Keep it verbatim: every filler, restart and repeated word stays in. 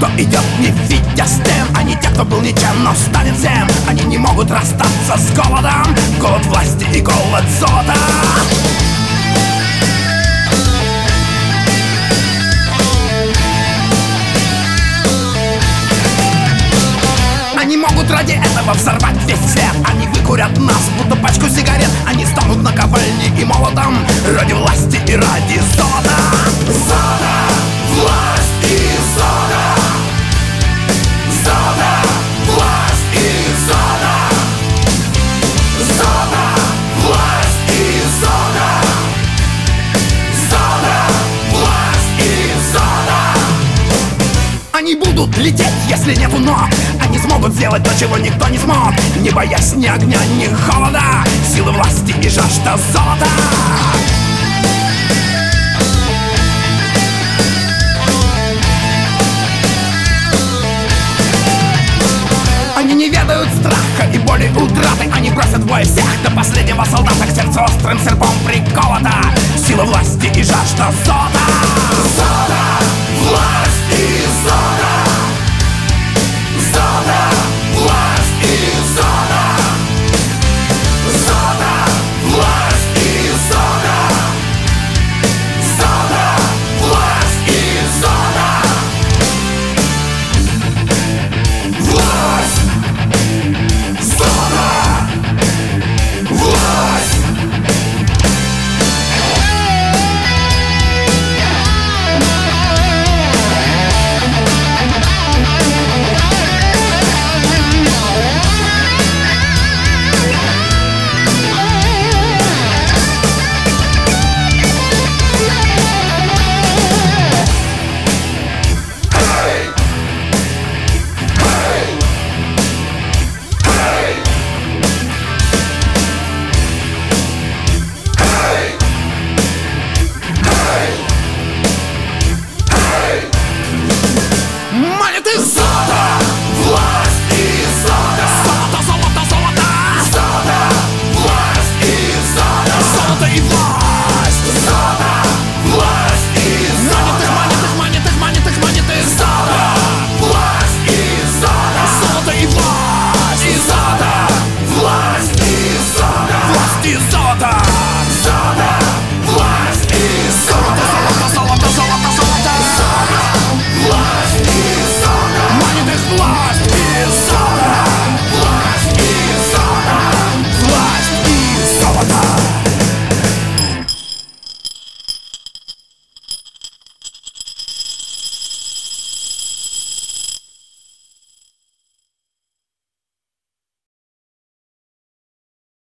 кто идет, не видя стен. Они те, кто был ничем, но станет всем. Они не могут расстаться с голодом. Голод власти и голод золота. Они могут ради этого взорвать весь свет. Они выкурят нас, будто пачку сигарет. Они станут наковальней и молотом ради власти и ради золота. Золото, власть и золото. Золото, власть и золото. Золото, власть и золото. Золото, власть и золото. Они будут лететь, если нету ног. Они смогут сделать то, чего никто не смог, не боясь ни огня, ни холода. Силы власти и жажда золота. Они не ведают страха и боли утраты. Они бросят в бой всех до последнего солдата. К сердцу острым серпом приколота сила власти и жажда золота. Золото, власть и золото.